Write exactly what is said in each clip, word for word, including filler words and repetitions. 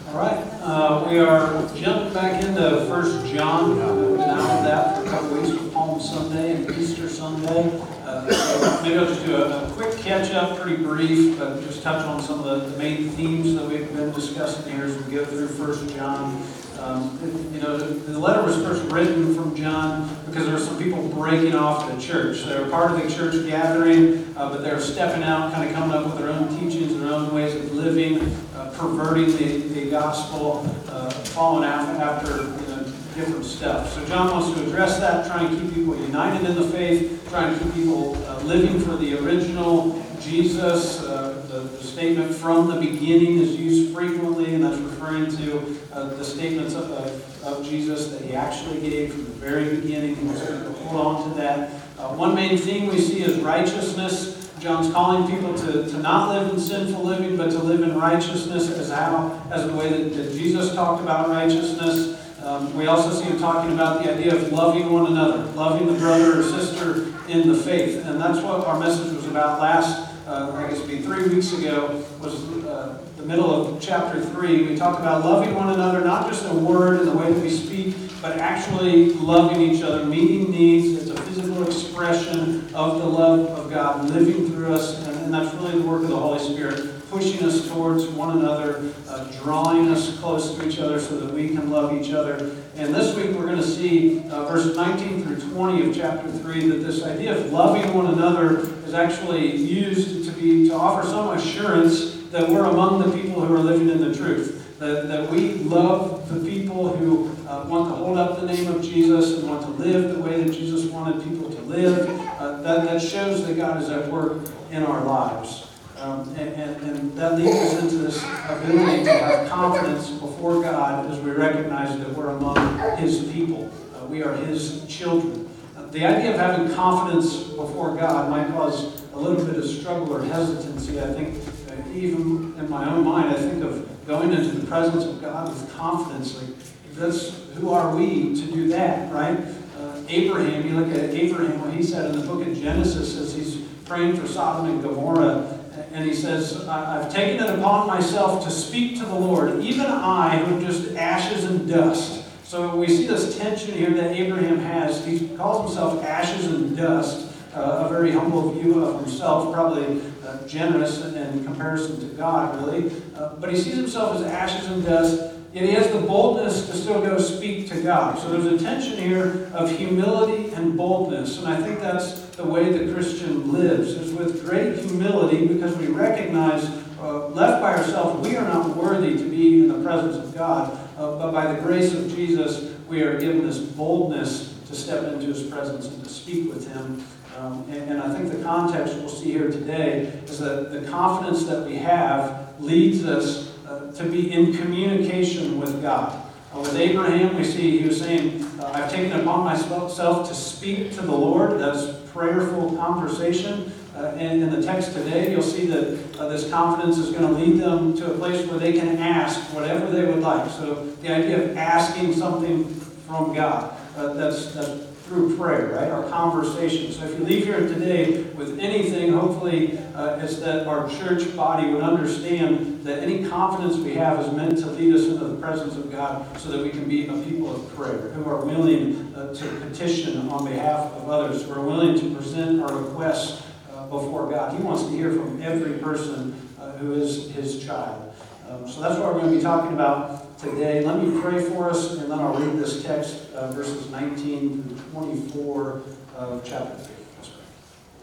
All right, uh, we are jumping back into First John. We've been out of that for a couple weeks with Palm Sunday and Easter Sunday. Uh, so maybe I'll just do a, a quick catch-up, pretty brief, but just touch on some of the, the main themes that we've been discussing here as we go through First John. Um, you know, the, the letter was first written from John because there were some people breaking off the church. They were part of the church gathering, uh, but they were stepping out, kind of coming up with their own teachings, their own ways of living, uh, perverting the, the gospel, uh, following after, after you know, different stuff. So John wants to address that, trying to keep people united in the faith, trying to keep people uh, living for the original Jesus. Uh, the, the statement "from the beginning" is used frequently, and that's referring to uh, the statements of, of, of Jesus that he actually gave from the very beginning. He wants to hold on to that. Uh, one main theme we see is righteousness. John's calling people to, to not live in sinful living, but to live in righteousness as how, as the way that, that Jesus talked about righteousness. Um, we also see him talking about the idea of loving one another, loving the brother or sister in the faith. And that's what our message was about last, uh, I guess it'd be three weeks ago, was uh, the middle of chapter three. We talked about loving one another, not just in word and the way that we speak, but actually loving each other, meeting needs. It's a physical expression of the love of God living through us, and, and that's really the work of the Holy Spirit, pushing us towards one another, uh, drawing us close to each other so that we can love each other. And this week we're going to see uh, verses nineteen through twenty of chapter three, that this idea of loving one another is actually used to be to offer some assurance that we're among the people who are living in the truth. That, that we love the people who uh, want to hold up the name of Jesus and want to live the way that Jesus wanted people to live. Uh, that, that shows that God is at work in our lives. Um, and, and, and that leads us into this ability to have confidence before God as we recognize that we're among His people. Uh, we are His children. Uh, the idea of having confidence before God might cause a little bit of struggle or hesitancy. I think uh, even in my own mind, I think of going into the presence of God with confidence. Like, that's, who are we to do that, right? Uh, Abraham, you look at Abraham, what he said in the book of Genesis as he's praying for Sodom and Gomorrah. And he says, I've taken it upon myself to speak to the Lord, even I who am just ashes and dust. So we see this tension here that Abraham has. He calls himself ashes and dust, uh, a very humble view of himself, probably uh, generous in comparison to God, really. Uh, but he sees himself as ashes and dust, yet he has the boldness to still go speak to God. So there's a tension here of humility and boldness, and I think that's the way the Christian lives, is with great humility, because we recognize, uh, left by ourselves, we are not worthy to be in the presence of God, uh, but by the grace of Jesus, we are given this boldness to step into His presence and to speak with Him. Um, and, and I think the context we'll see here today is that the confidence that we have leads us uh, to be in communication with God. Uh, with Abraham, we see he was saying, uh, I've taken it upon myself to speak to the Lord. That's prayerful conversation. Uh, and in the text today, you'll see that uh, this confidence is going to lead them to a place where they can ask whatever they would like. So the idea of asking something from God, uh, that's, that's through prayer, right? Our conversation. So if you leave here today with anything, hopefully uh, it's that our church body would understand that any confidence we have is meant to lead us into the presence of God so that we can be a people of prayer, who are willing uh, to petition on behalf of others, who are willing to present our requests uh, before God. He wants to hear from every person uh, who is His child. Um, so that's what we're going to be talking about today. Let me pray for us, and then I'll read this text, uh, verses nineteen through twenty-four of chapter three. Let's pray.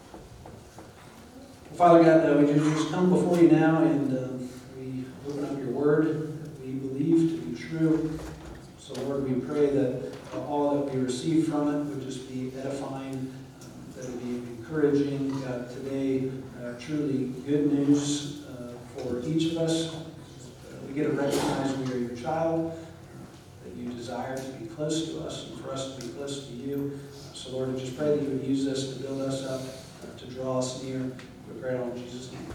Well, Father God, uh, we just come before you now, and uh, we open up your word that we believe to be true. So, Lord, we pray that uh, all that we receive from it would just be edifying, um, that it would be encouraging. God, today, uh, truly good news uh, for each of us. We get to recognize we are your child, uh, that you desire to be close to us and for us to be close to you. Uh, so, Lord, I just pray that you would use this to build us up, uh, to draw us near. We pray it all in Jesus' name.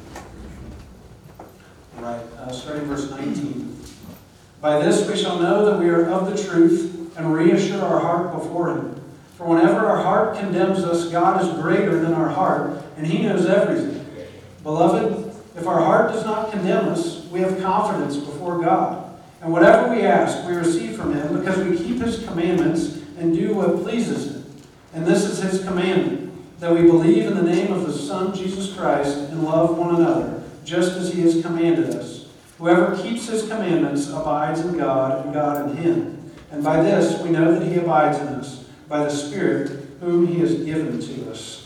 All right, uh, starting verse nineteen. By this we shall know that we are of the truth and reassure our heart before Him. For whenever our heart condemns us, God is greater than our heart, and He knows everything. Beloved, If our heart does not condemn us, we have confidence before God. And whatever we ask, we receive from Him because we keep His commandments and do what pleases Him. And this is His commandment, that we believe in the name of the Son, Jesus Christ, and love one another, just as He has commanded us. Whoever keeps His commandments abides in God, and God in him. And by this we know that He abides in us, by the Spirit whom He has given to us.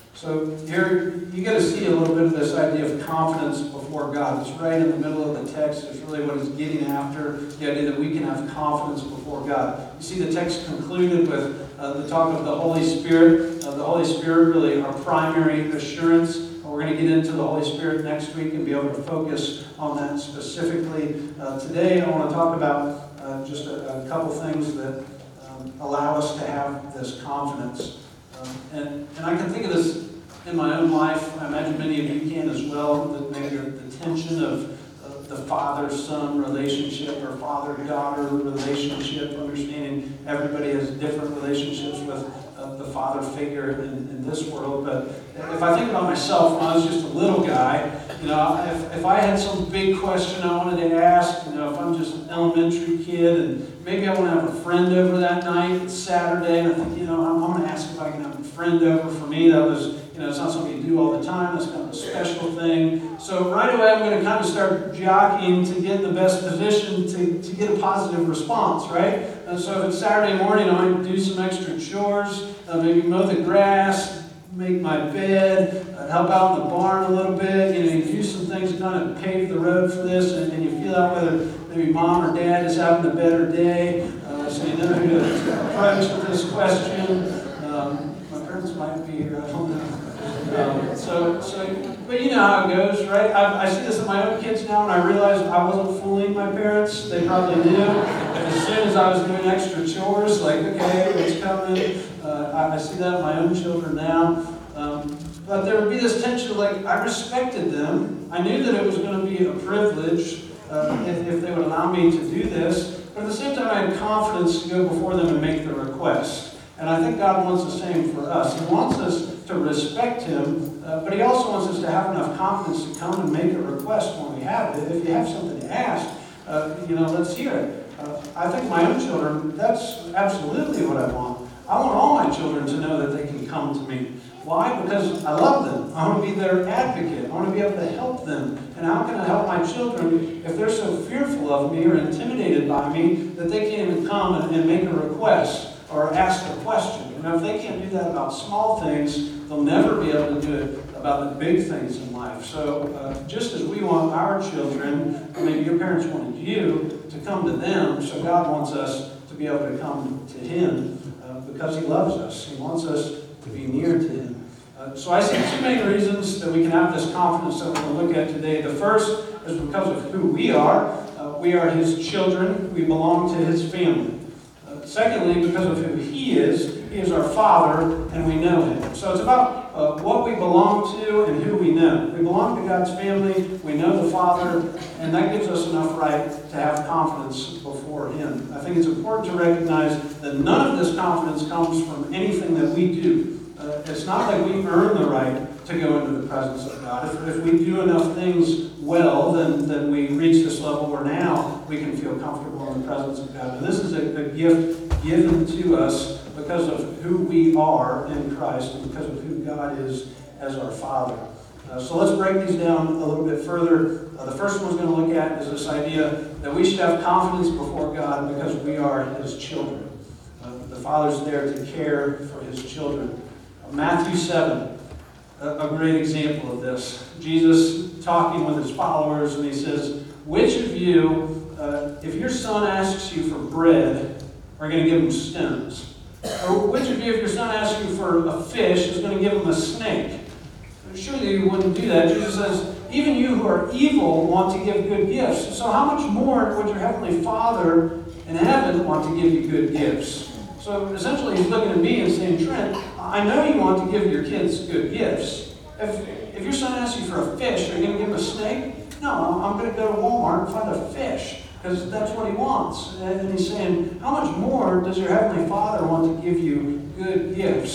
So here you get to see a little bit of this idea of confidence before God. It's right in the middle of the text. It's really what he's getting after, the idea that we can have confidence before God. You see the text concluded with uh, the talk of the Holy Spirit. Uh, the Holy Spirit really our primary assurance. We're going to get into the Holy Spirit next week and be able to focus on that specifically. Uh, today I want to talk about uh, just a, a couple things that um, allow us to have this confidence. Um, and, and I can think of this in my own life. I imagine many of you can as well, that maybe the, the tension of uh, the father-son relationship or father-daughter relationship, understanding everybody has different relationships with uh, the father figure in, in this world. But if I think about myself when I was just a little guy, you know, if, if I had some big question I wanted to ask, you know, if I'm just an elementary kid and maybe I want to have a friend over that night, it's Saturday, and I think, you know, I'm, I'm going to ask if I can have a friend over. For me, that was, you know, it's not something you do all the time. That's kind of a special thing. So right away, I'm going to kind of start jockeying to get the best position to, to get a positive response, right? And so if it's Saturday morning, I might do some extra chores, uh, maybe mow the grass, make my bed, uh, help out in the barn a little bit. You know, you do some things to kind of pave the road for this, and, and you feel out whether maybe mom or dad is having a better day. Uh, so you know who to approach with this question. Um, my parents might be here, I don't know. Um, so, so, but you know how it goes, right? I, I see this in my own kids now, and I realize I wasn't fooling my parents. They probably knew. As soon as I was doing extra chores, like, okay, it's coming. Uh, I, I see that in my own children now. Um, but there would be this tension of, like, I respected them. I knew that it was going to be a privilege uh, if, if they would allow me to do this. But at the same time, I had confidence to go before them and make the request. And I think God wants the same for us. He wants us to respect Him, uh, but He also wants us to have enough confidence to come and make a request when we have it. If you have something to ask, uh, you know, let's hear it. Uh, I think my own children, that's absolutely what I want. I want all my children to know that they can come to me. Why? Because I love them. I want to be their advocate. I want to be able to help them. And how can I help my children if they're so fearful of me or intimidated by me that they can't even come and, and make a request or ask a question? You know, if they can't do that about small things, they'll never be able to do it about the big things in life. So uh, just as we want our children, or maybe your parents wanted you, to come to them, so God wants us to be able to come to Him uh, because He loves us. He wants us to be near to Him. Uh, so I see two main reasons that we can have this confidence that we're going to look at today. The first is because of who we are. Uh, we are His children. We belong to His family. Uh, secondly, because of who He is. He is our Father, and we know Him. So it's about uh, what we belong to and who we know. We belong to God's family. We know the Father, and that gives us enough right to have confidence before Him. I think it's important to recognize that none of this confidence comes from anything that we do. Uh, it's not like we earn the right to go into the presence of God. If, if we do enough things well, then, then we reach this level where now we can feel comfortable in the presence of God. And this is a, a gift given to us because of who we are in Christ and because of who God is as our Father. Uh, so let's break these down a little bit further. Uh, the first one we're going to look at is this idea that we should have confidence before God because we are His children. Uh, the Father's there to care for His children. Uh, Matthew seven, a, a great example of this. Jesus talking with His followers, and He says, which of you, uh, if your son asks you for bread, are going to give him stones? Or which of you, if your son asks you for a fish, is going to give him a snake? Surely you wouldn't do that. Jesus says, even you who are evil want to give good gifts. So how much more would your Heavenly Father in heaven want to give you good gifts? So essentially He's looking at me and saying, Trent, I know you want to give your kids good gifts. If, if your son asks you for a fish, are you going to give him a snake? No, I'm going to go to Walmart and find a fish. Because that's what He wants. And He's saying, how much more does your Heavenly Father want to give you good gifts?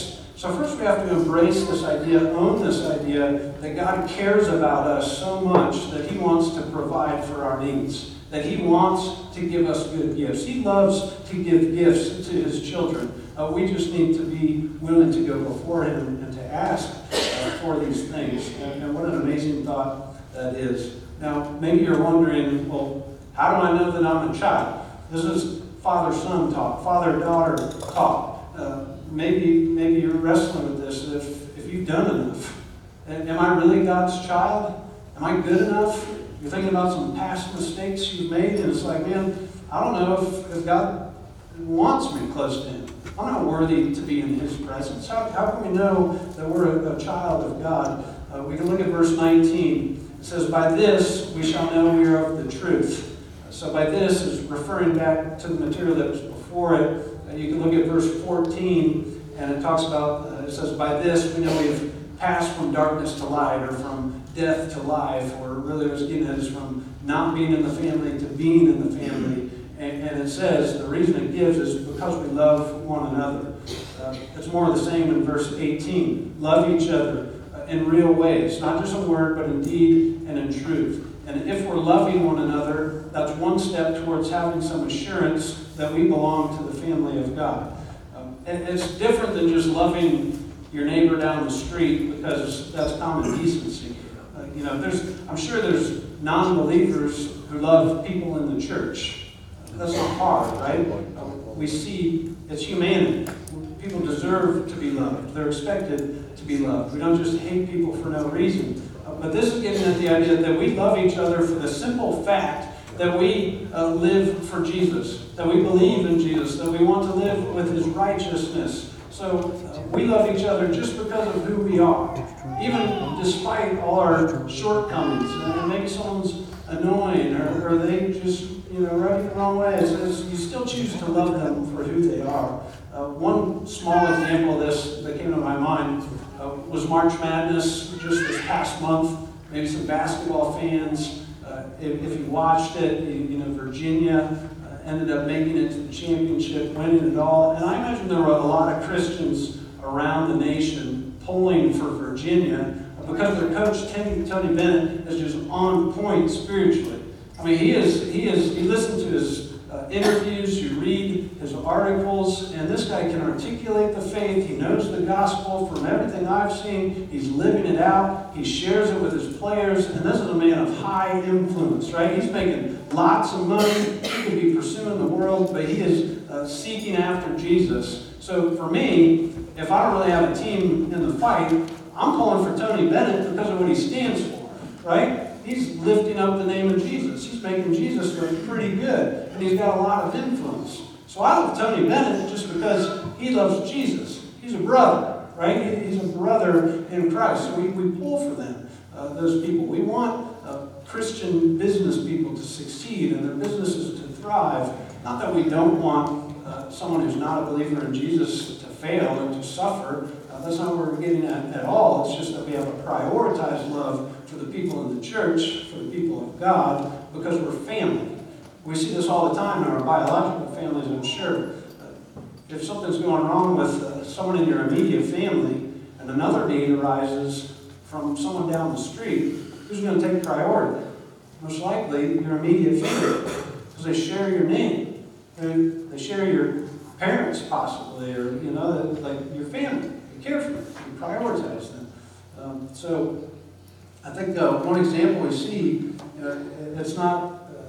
So first we have to embrace this idea, own this idea that God cares about us so much that he wants to provide for our needs, that he wants to give us good gifts. He loves to give gifts to his children. Uh, we just need to be willing to go before him and to ask uh, for these things. And, and what an amazing thought that is. Now, maybe you're wondering, well, how do I know that I'm a child? This is father-son talk, father-daughter talk. Uh, maybe maybe you're wrestling with this. If, if you've done enough, am I really God's child? Am I good enough? You're thinking about some past mistakes you've made, and it's like, man, I don't know if, if God wants me close to him. I'm not worthy to be in his presence. How, how can we know that we're a, a child of God? Uh, we can look at verse nineteen. It says, by this we shall know we are of the truth. So by this is referring back to the material that was before it. Uh, you can look at verse fourteen, and it talks about, uh, it says, by this we know we have passed from darkness to light, or from death to life, or really what it's getting at is from not being in the family to being in the family. And, and it says, the reason it gives is because we love one another. Uh, it's more of the same in verse eighteen. Love each other uh, in real ways, not just in word, but in deed and in truth. And if we're loving one another, that's one step towards having some assurance that we belong to the family of God. Um, and it's different than just loving your neighbor down the street, because that's common decency. Uh, you know, there's, I'm sure there's non-believers who love people in the church. That's not hard, right? Uh, we see it's humanity. People deserve to be loved. They're expected to be loved. We don't just hate people for no reason. Uh, but this is getting at the idea that we love each other for the simple fact that we uh, live for Jesus, that we believe in Jesus, that we want to live with his righteousness. So uh, we love each other just because of who we are, even despite all our shortcomings. And maybe someone's annoying, or, or they just, you know, rub you the wrong way. It says you still choose to love them for who they are. Uh, one small example of this that came to my mind uh, was March Madness just this past month. Maybe some basketball fans, uh, if, if you watched it, you, you know, Virginia uh, ended up making it to the championship, winning it all. And I imagine there were a lot of Christians around the nation pulling for Virginia because their coach, Tony, Tony Bennett, is just on point spiritually. I mean, he is, he is, you listen to his uh, interviews, you read his articles, and this guy can articulate the faith. He knows the gospel from everything I've seen. He's living it out. He shares it with his players, and this is a man of high influence, right? He's making lots of money. He could be pursuing the world, but he is uh, seeking after Jesus. So for me, if I don't really have a team in the fight, I'm calling for Tony Bennett because of what he stands for, right? He's lifting up the name of Jesus. He's making Jesus look pretty good. And he's got a lot of influence. So I love Tony Bennett just because he loves Jesus. He's a brother, right? He's a brother in Christ. So we, we pull for them, uh, those people. We want uh, Christian business people to succeed and their businesses to thrive. Not that we don't want uh, someone who's not a believer in Jesus to fail or to suffer. Uh, that's not what we're getting at at all. It's just that we have to prioritize love for the people in the church, for the people of God, because we're family. We see this all the time in our biological families, I'm sure. Uh, if something's going wrong with uh, someone in your immediate family and another need arises from someone down the street, who's going to take priority? Most likely your immediate family, because they share your name. They, they share your parents, possibly, or, you know, like your family. You care for them. You prioritize them. Um, so I think uh, one example we see, uh, it's not, uh,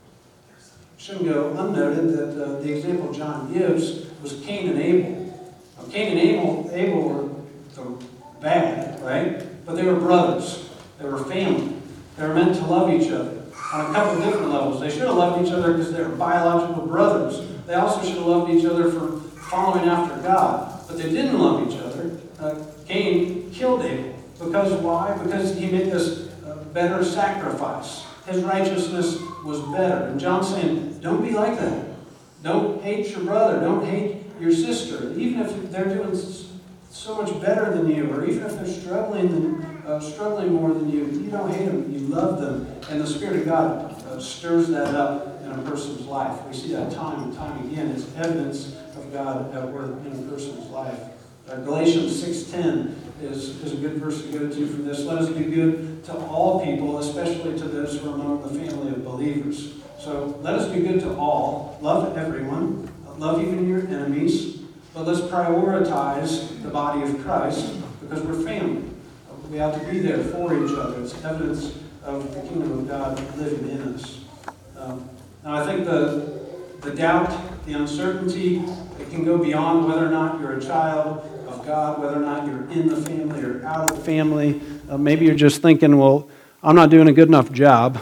shouldn't go unnoted, that uh, the example John gives was Cain and Abel. Now, Cain and Abel, Abel were the bad, right? But they were brothers. They were family. They were meant to love each other on a couple of different levels. They should have loved each other because they were biological brothers. They also should have loved each other for following after God. But they didn't love each other. Uh, Cain killed Abel. Because why? Because he made this uh, better sacrifice. His righteousness was better. And John's saying, don't be like that. Don't hate your brother. Don't hate your sister. Even if they're doing so much better than you, or even if they're struggling than, uh, struggling more than you, you don't hate them. You love them. And the Spirit of God uh, stirs that up in a person's life. We see that time and time again. It's evidence of God at work in a person's life. Uh, Galatians six ten is, is a good verse to go to for this. Let us do good to all people, especially to those who are among the family of believers. So let us do good to all. Love everyone. Love even your enemies. But let's prioritize the body of Christ because we're family. We have to be there for each other. It's evidence of the kingdom of God living in us. Um, now I think the, the doubt, the uncertainty, it can go beyond whether or not you're a child of God, whether or not you're in the family or out of the family. Uh, maybe you're just thinking, well, I'm not doing a good enough job.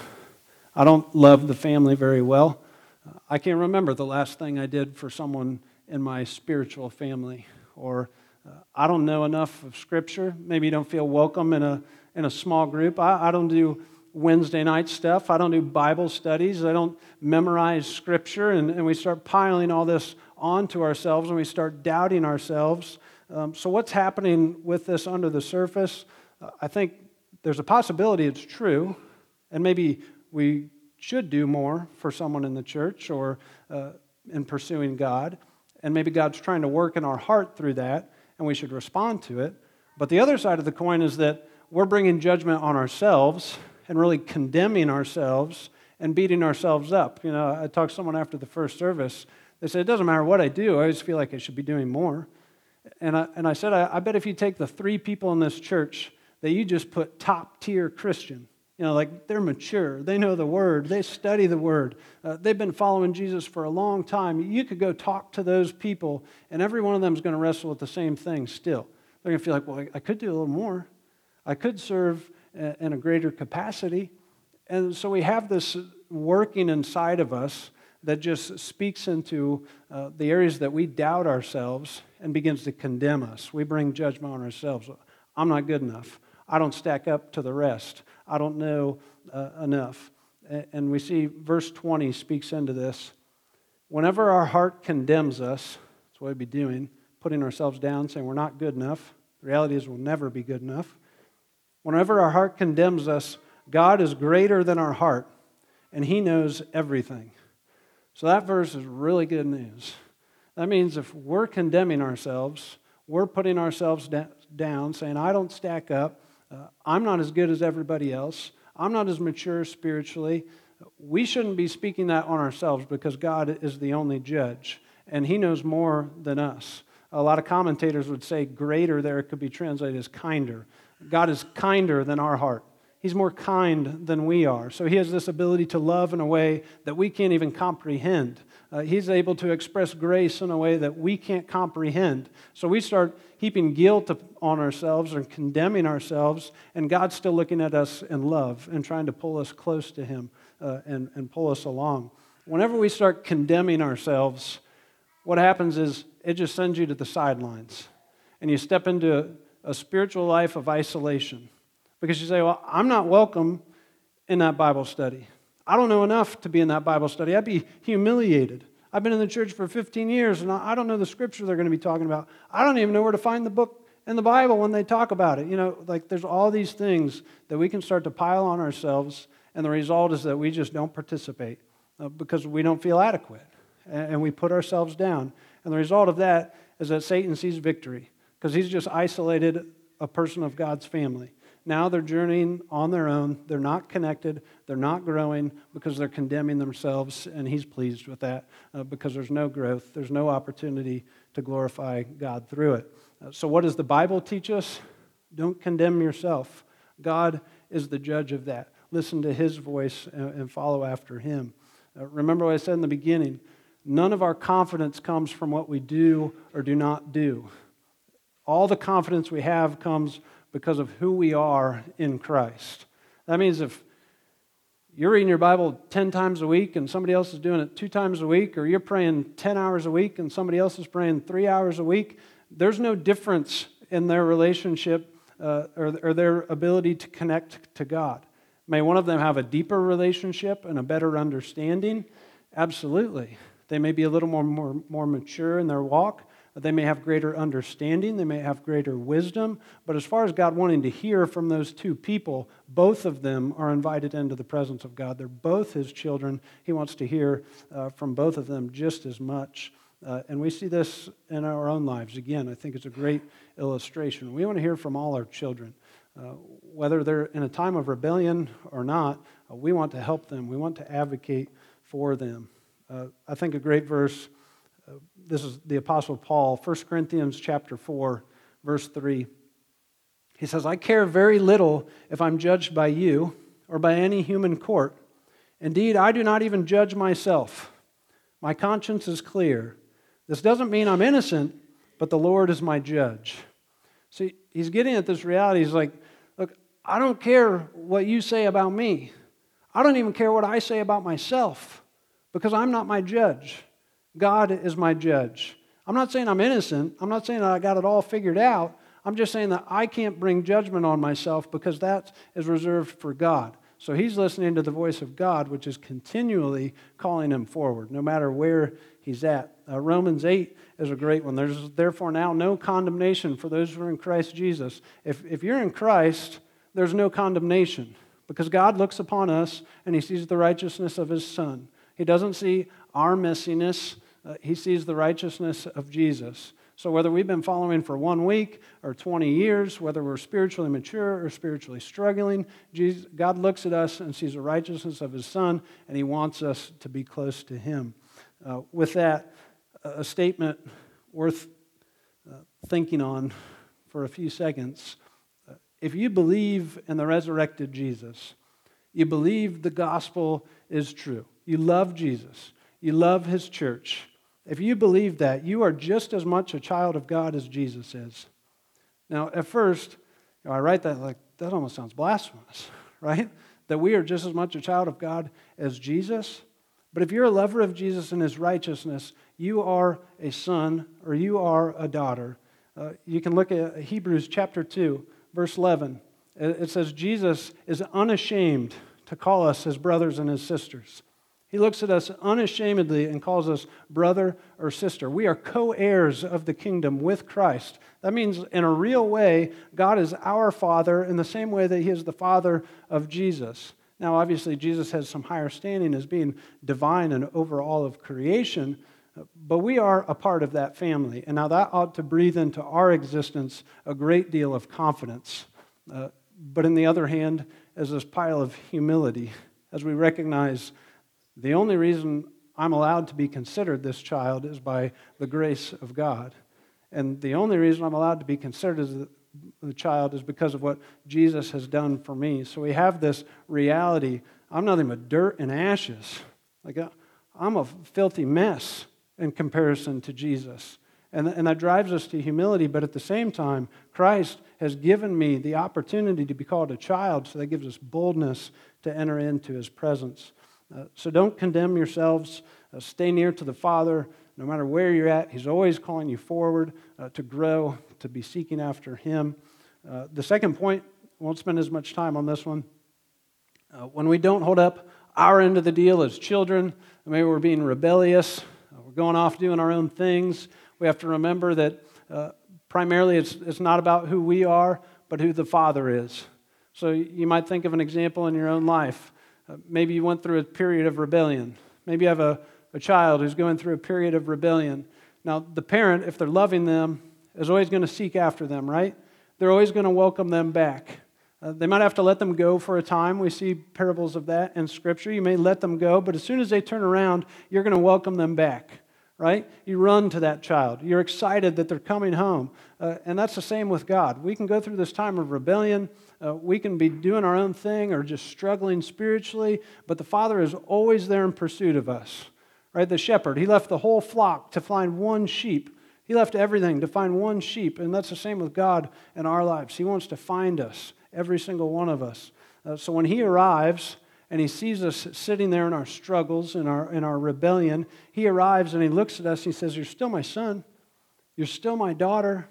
I don't love the family very well. Uh, I can't remember the last thing I did for someone in my spiritual family. Or uh, I don't know enough of Scripture. Maybe you don't feel welcome in a in a small group. I, I don't do Wednesday night stuff. I don't do Bible studies. I don't memorize Scripture. And, and we start piling all this onto ourselves and we start doubting ourselves. Um, so what's happening with this under the surface? Uh, I think there's a possibility it's true. And maybe we should do more for someone in the church or uh, in pursuing God. And maybe God's trying to work in our heart through that, and we should respond to it. But the other side of the coin is that we're bringing judgment on ourselves and really condemning ourselves and beating ourselves up. You know, I talked to someone after the first service. They said, it doesn't matter what I do. I always feel like I should be doing more. And I, and I said, I, I bet if you take the three people in this church that you just put top-tier Christian, you know, like they're mature, they know the Word, they study the Word, uh, they've been following Jesus for a long time. You could go talk to those people, and every one of them is going to wrestle with the same thing still. They're going to feel like, well, I could do a little more. I could serve in a greater capacity. And so we have this working inside of us that just speaks into uh, the areas that we doubt ourselves and begins to condemn us. We bring judgment on ourselves. I'm not good enough. I don't stack up to the rest. I don't know uh, enough. And we see verse twenty speaks into this. Whenever our heart condemns us, that's what we'd be doing, putting ourselves down, saying we're not good enough. The reality is we'll never be good enough. Whenever our heart condemns us, God is greater than our heart, and He knows everything. So that verse is really good news. That means if we're condemning ourselves, we're putting ourselves da- down, saying, I don't stack up, uh, I'm not as good as everybody else, I'm not as mature spiritually. We shouldn't be speaking that on ourselves because God is the only judge, and He knows more than us. A lot of commentators would say greater there could be translated as kinder. God is kinder than our heart. He's more kind than we are. So He has this ability to love in a way that we can't even comprehend. Uh, he's able to express grace in a way that we can't comprehend. So we start heaping guilt on ourselves and condemning ourselves, and God's still looking at us in love and trying to pull us close to Him uh, and, and pull us along. Whenever we start condemning ourselves, what happens is it just sends you to the sidelines, and you step into a, a spiritual life of isolation. Because you say, well, I'm not welcome in that Bible study. I don't know enough to be in that Bible study. I'd be humiliated. I've been in the church for fifteen years, and I don't know the scripture they're going to be talking about. I don't even know where to find the book in the Bible when they talk about it. You know, like there's all these things that we can start to pile on ourselves, and the result is that we just don't participate uh, because we don't feel adequate, and, and we put ourselves down. And the result of that is that Satan sees victory because he's just isolated a person of God's family. Now they're journeying on their own. They're not connected. They're not growing because they're condemning themselves, and He's pleased with that uh, because there's no growth. There's no opportunity to glorify God through it. Uh, so what does the Bible teach us? Don't condemn yourself. God is the judge of that. Listen to His voice and, and follow after Him. Uh, remember what I said in the beginning. None of our confidence comes from what we do or do not do. All the confidence we have comes because of who we are in Christ. That means if you're reading your Bible ten times a week and somebody else is doing it two times a week, or you're praying ten hours a week and somebody else is praying three hours a week, there's no difference in their relationship uh, or, or their ability to connect to God. May one of them have a deeper relationship and a better understanding? Absolutely. They may be a little more, more, more mature in their walk. They may have greater understanding. They may have greater wisdom. But as far as God wanting to hear from those two people, both of them are invited into the presence of God. They're both His children. He wants to hear uh, from both of them just as much. Uh, and we see this in our own lives. Again, I think it's a great illustration. We want to hear from all our children. Uh, whether they're in a time of rebellion or not, uh, we want to help them. We want to advocate for them. Uh, I think a great verse, uh, this is the Apostle Paul, First Corinthians chapter four, verse three. He says, I care very little if I'm judged by you or by any human court. Indeed, I do not even judge myself. My conscience is clear. This doesn't mean I'm innocent, but the Lord is my judge. See, he's getting at this reality. He's like, look, I don't care what you say about me. I don't even care what I say about myself because I'm not my judge. God is my judge. I'm not saying I'm innocent. I'm not saying that I got it all figured out. I'm just saying that I can't bring judgment on myself because that is reserved for God. So he's listening to the voice of God, which is continually calling him forward, no matter where he's at. Uh, Romans eight is a great one. There's therefore now no condemnation for those who are in Christ Jesus. If, if you're in Christ, there's no condemnation because God looks upon us and he sees the righteousness of his Son. He doesn't see our messiness. Uh, he sees the righteousness of Jesus. So whether we've been following for one week or twenty years, whether we're spiritually mature or spiritually struggling, Jesus, God looks at us and sees the righteousness of his Son, and he wants us to be close to him. Uh, with that, a statement worth uh, thinking on for a few seconds. Uh, if you believe in the resurrected Jesus, you believe the gospel is true, you love Jesus, you love his church, if you believe that, you are just as much a child of God as Jesus is. Now, at first, you know, I write that like, that almost sounds blasphemous, right? That we are just as much a child of God as Jesus. But if you're a lover of Jesus and his righteousness, you are a son or you are a daughter. Uh, you can look at Hebrews chapter two, verse eleven. It says, Jesus is unashamed to call us his brothers and his sisters. He looks at us unashamedly and calls us brother or sister. We are co-heirs of the kingdom with Christ. That means in a real way, God is our Father in the same way that he is the Father of Jesus. Now, obviously, Jesus has some higher standing as being divine and over all of creation, but we are a part of that family. And now that ought to breathe into our existence a great deal of confidence. Uh, but on the other hand, as this pile of humility, as we recognize the only reason I'm allowed to be considered this child is by the grace of God. And the only reason I'm allowed to be considered as the child is because of what Jesus has done for me. So we have this reality. I'm nothing but dirt and ashes. Like I'm a filthy mess in comparison to Jesus. And, and that drives us to humility, but at the same time, Christ has given me the opportunity to be called a child, so that gives us boldness to enter into his presence. Uh, so don't condemn yourselves. Uh, stay near to the Father. No matter where you're at, he's always calling you forward uh, to grow, to be seeking after him. Uh, the second point, I won't spend as much time on this one. Uh, when we don't hold up our end of the deal as children, maybe we're being rebellious, uh, we're going off doing our own things, we have to remember that uh, primarily it's, it's not about who we are, but who the Father is. So you might think of an example in your own life. Uh, maybe you went through a period of rebellion. Maybe you have a, a child who's going through a period of rebellion. Now, the parent, if they're loving them, is always going to seek after them, right? They're always going to welcome them back. Uh, they might have to let them go for a time. We see parables of that in Scripture. You may let them go, but as soon as they turn around, you're going to welcome them back, right? You run to that child. You're excited that they're coming home. Uh, and that's the same with God. We can go through this time of rebellion. Uh, we can be doing our own thing or just struggling spiritually, but the Father is always there in pursuit of us, right? The shepherd, he left the whole flock to find one sheep. He left everything to find one sheep, and that's the same with God in our lives. He wants to find us, every single one of us. Uh, so when he arrives and he sees us sitting there in our struggles, in our, in our rebellion, he arrives and he looks at us and he says, "You're still my son. You're still my daughter.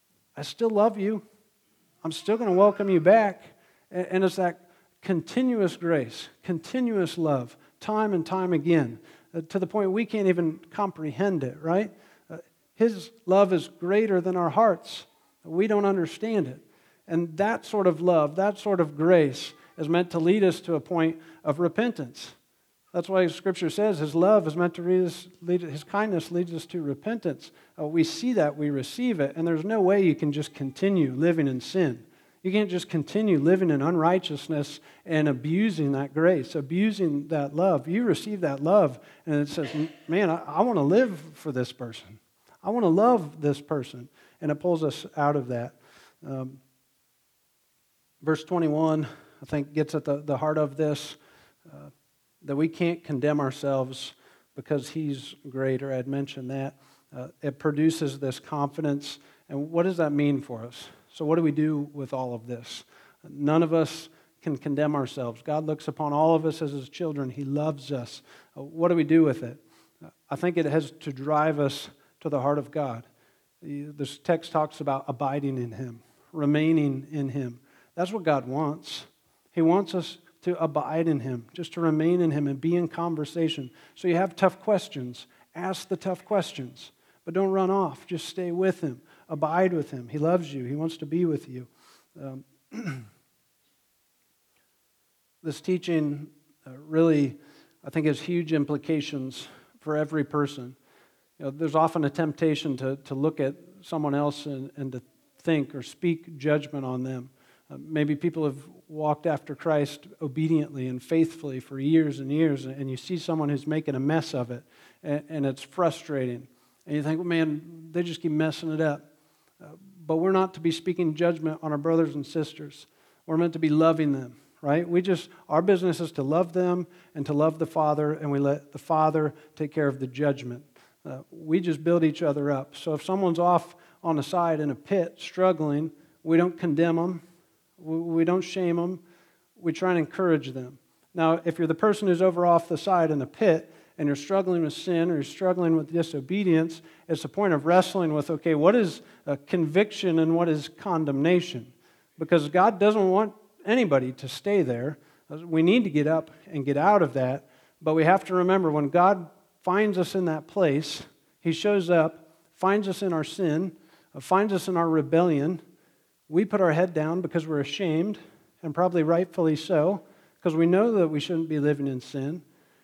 I still love you. I'm still going to welcome you back." And it's that continuous grace, continuous love, time and time again, uh, to the point we can't even comprehend it, right? Uh, his love is greater than our hearts. We don't understand it. And that sort of love, that sort of grace is meant to lead us to a point of repentance. That's why Scripture says His love is meant to lead us, lead, His kindness leads us to repentance. Uh, we see that, we receive it, and there's no way you can just continue living in sin. You can't just continue living in unrighteousness and abusing that grace, abusing that love. You receive that love, and it says, man, I, I want to live for this person. I want to love this person, and it pulls us out of that. Um, verse twenty-one, I think, gets at the, the heart of this. Uh, that we can't condemn ourselves because He's greater. I'd mentioned that. Uh, it produces this confidence. And what does that mean for us? So what do we do with all of this? None of us can condemn ourselves. God looks upon all of us as His children. He loves us. Uh, what do we do with it? Uh, I think it has to drive us to the heart of God. This text talks about abiding in Him, remaining in Him. That's what God wants. He wants us to abide in Him, just to remain in Him and be in conversation. So you have tough questions. Ask the tough questions, but don't run off. Just stay with Him. Abide with Him. He loves you. He wants to be with you. Um, this teaching uh, really, I think, has huge implications for every person. You know, there's often a temptation to, to look at someone else and, and to think or speak judgment on them. Uh, maybe people have walked after Christ obediently and faithfully for years and years, and you see someone who's making a mess of it, and, and it's frustrating. And you think, well, man, they just keep messing it up. Uh, but we're not to be speaking judgment on our brothers and sisters. We're meant to be loving them, right? We just, our business is to love them and to love the Father, and we let the Father take care of the judgment. Uh, we just build each other up. So if someone's off on the side in a pit struggling, we don't condemn them. We don't shame them. We try and encourage them. Now, if you're the person who's over off the side in the pit and you're struggling with sin or you're struggling with disobedience, it's a point of wrestling with, okay, what is a conviction and what is condemnation? Because God doesn't want anybody to stay there. We need to get up and get out of that. But we have to remember when God finds us in that place, He shows up, finds us in our sin, finds us in our rebellion. We put our head down because we're ashamed, and probably rightfully so, because we know that we shouldn't be living in sin.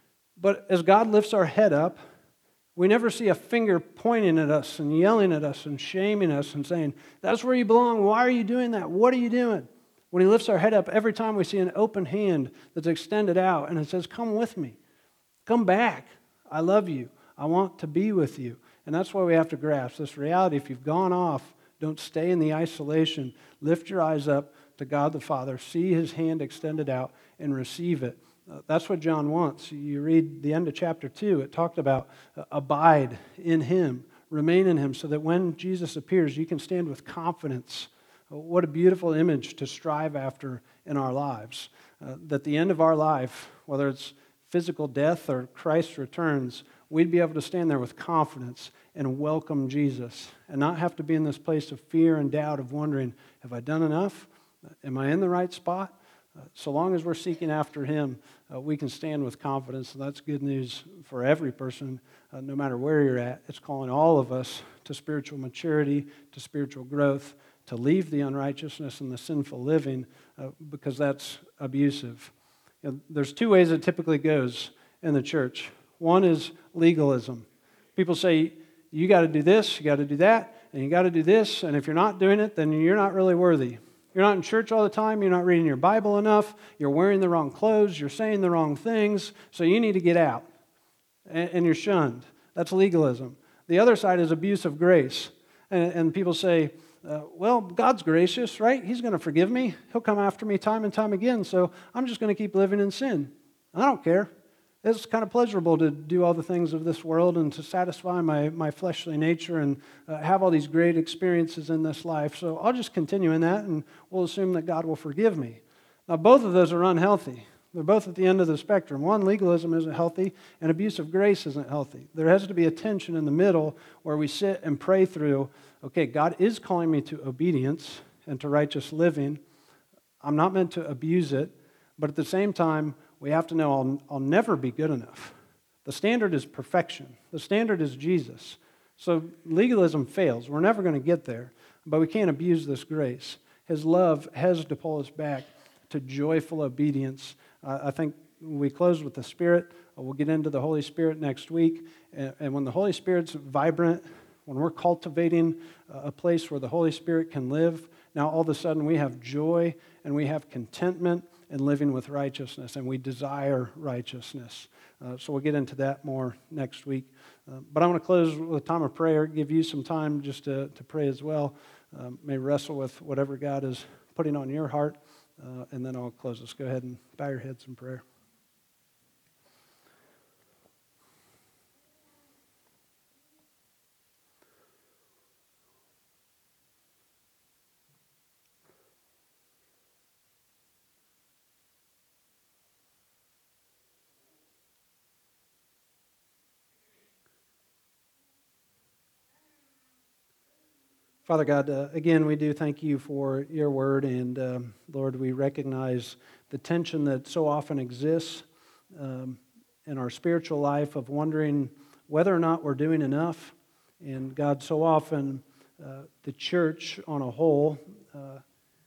But as God lifts our head up, we never see a finger pointing at us and yelling at us and shaming us and saying, that's where you belong. Why are you doing that? What are you doing? When He lifts our head up, every time we see an open hand that's extended out and it says, come with me. Come back. I love you. I want to be with you. And that's why we have to grasp this reality. If you've gone off, don't stay in the isolation. Lift your eyes up to God the Father. See His hand extended out and receive it. Uh, that's what John wants. You read the end of chapter two. It talked about uh, abide in Him, remain in Him, so that when Jesus appears, you can stand with confidence. Uh, what a beautiful image to strive after in our lives. Uh, that the end of our life, whether it's physical death or Christ returns, we'd be able to stand there with confidence and welcome Jesus and not have to be in this place of fear and doubt of wondering, have I done enough? Am I in the right spot? Uh, so long as we're seeking after Him, uh, we can stand with confidence, and that's good news for every person, uh, no matter where you're at. It's calling all of us to spiritual maturity, to spiritual growth, to leave the unrighteousness and the sinful living, uh, because that's abusive. You know, there's two ways it typically goes in the church. One is legalism. People say, you got to do this, you got to do that, and you got to do this, and if you're not doing it, then you're not really worthy. You're not in church all the time, you're not reading your Bible enough, you're wearing the wrong clothes, you're saying the wrong things, so you need to get out, and, and you're shunned. That's legalism. The other side is abuse of grace, and, and people say, uh, well, God's gracious, right? He's going to forgive me. He'll come after me time and time again, so I'm just going to keep living in sin. I don't care. It's kind of pleasurable to do all the things of this world and to satisfy my, my fleshly nature and uh, have all these great experiences in this life. So I'll just continue in that, and we'll assume that God will forgive me. Now, both of those are unhealthy. They're both at the end of the spectrum. One, legalism isn't healthy, and abuse of grace isn't healthy. There has to be a tension in the middle where we sit and pray through, okay, God is calling me to obedience and to righteous living. I'm not meant to abuse it, but at the same time, we have to know I'll, I'll never be good enough. The standard is perfection. The standard is Jesus. So legalism fails. We're never going to get there, but we can't abuse this grace. His love has to pull us back to joyful obedience. Uh, I think we close with the Spirit. Uh, we'll get into the Holy Spirit next week. And, and when the Holy Spirit's vibrant, when we're cultivating a place where the Holy Spirit can live, now all of a sudden we have joy and we have contentment in living with righteousness, and we desire righteousness. Uh, so we'll get into that more next week. Uh, but I want to close with a time of prayer, give you some time just to, to pray as well. Um, may wrestle with whatever God is putting on your heart, uh, and then I'll close this. Go ahead and bow your heads in prayer. Father God, uh, again, we do thank you for your word, and um, Lord, we recognize the tension that so often exists um, in our spiritual life of wondering whether or not we're doing enough. And God, so often uh, the church on a whole, uh,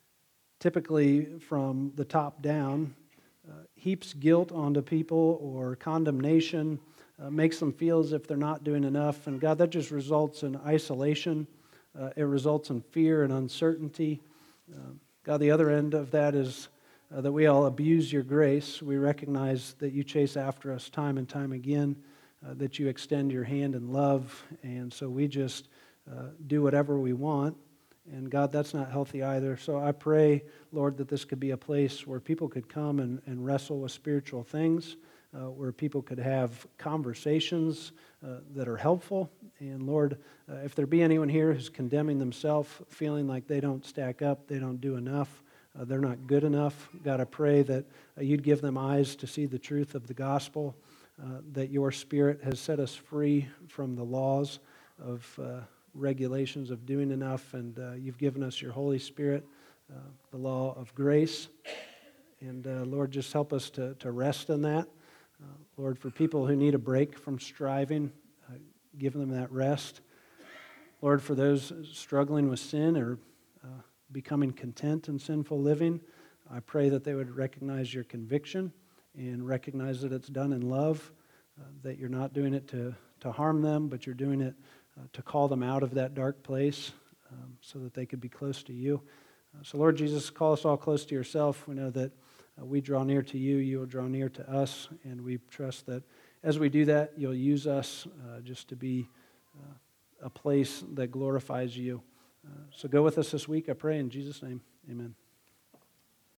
typically from the top down, uh, heaps guilt onto people or condemnation, uh, makes them feel as if they're not doing enough. And God, that just results in isolation. Uh, it results in fear and uncertainty. Uh, God, the other end of that is uh, that we all abuse your grace. We recognize that you chase after us time and time again, uh, that you extend your hand in love, and so we just uh, do whatever we want. And God, that's not healthy either. So I pray, Lord, that this could be a place where people could come and, and wrestle with spiritual things, uh, where people could have conversations uh, that are helpful. And Lord, uh, if there be anyone here who's condemning themselves, feeling like they don't stack up, they don't do enough, uh, they're not good enough, God, I pray that uh, you'd give them eyes to see the truth of the gospel, uh, that your Spirit has set us free from the laws of uh, regulations of doing enough, and uh, you've given us your Holy Spirit, uh, the law of grace. And uh, Lord, just help us to, to rest in that. Uh, Lord, for people who need a break from striving, uh, give them that rest. Lord, for those struggling with sin or uh, becoming content in sinful living, I pray that they would recognize your conviction and recognize that it's done in love, uh, that you're not doing it to, to harm them, but you're doing it uh, to call them out of that dark place um, so that they could be close to you. Uh, so Lord Jesus, call us all close to yourself. We know that uh, we draw near to you, you will draw near to us, and we trust that as we do that, you'll use us uh, just to be uh, a place that glorifies you. Uh, so go with us this week, I pray in Jesus' name, amen.